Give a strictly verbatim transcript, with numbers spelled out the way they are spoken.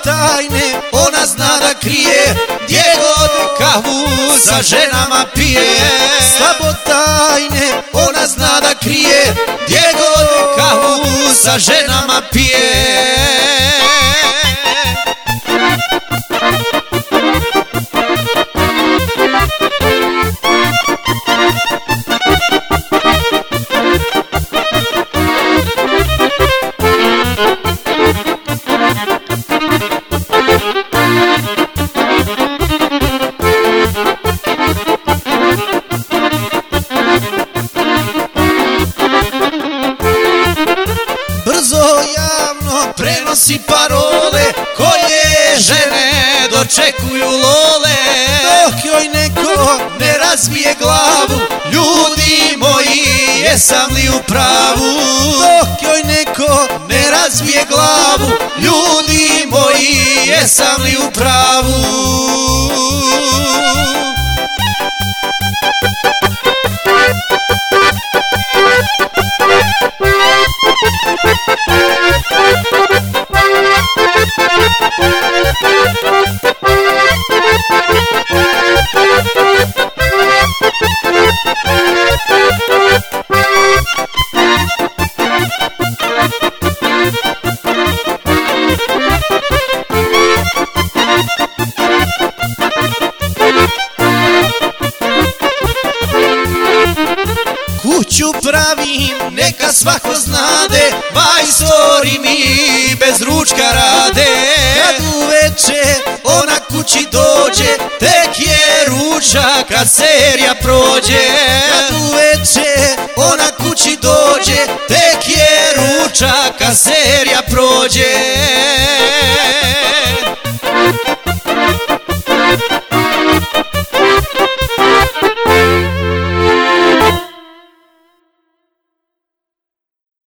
tajne ona zna da krije, gdje god kavu sa ženama pije. Slabo tajne ona zna da krije, gdje god kavu sa ženama pije. Brzo javno prenosi parole koje žene dočekuju lole, dok joj neko ne razbije glavu, ljudi moji, jesam li u pravu? Dok joj neko ne razbije glavu, ljudi moji, jesam li u pravu? Kuću pravim, neka svako znade, majstori mi bez ručka rade. Kad uveče ona kući dođe, tek je ručak kad serija prođe. Kad uveče ona kući dođe, tek je ručak kad serija prođe.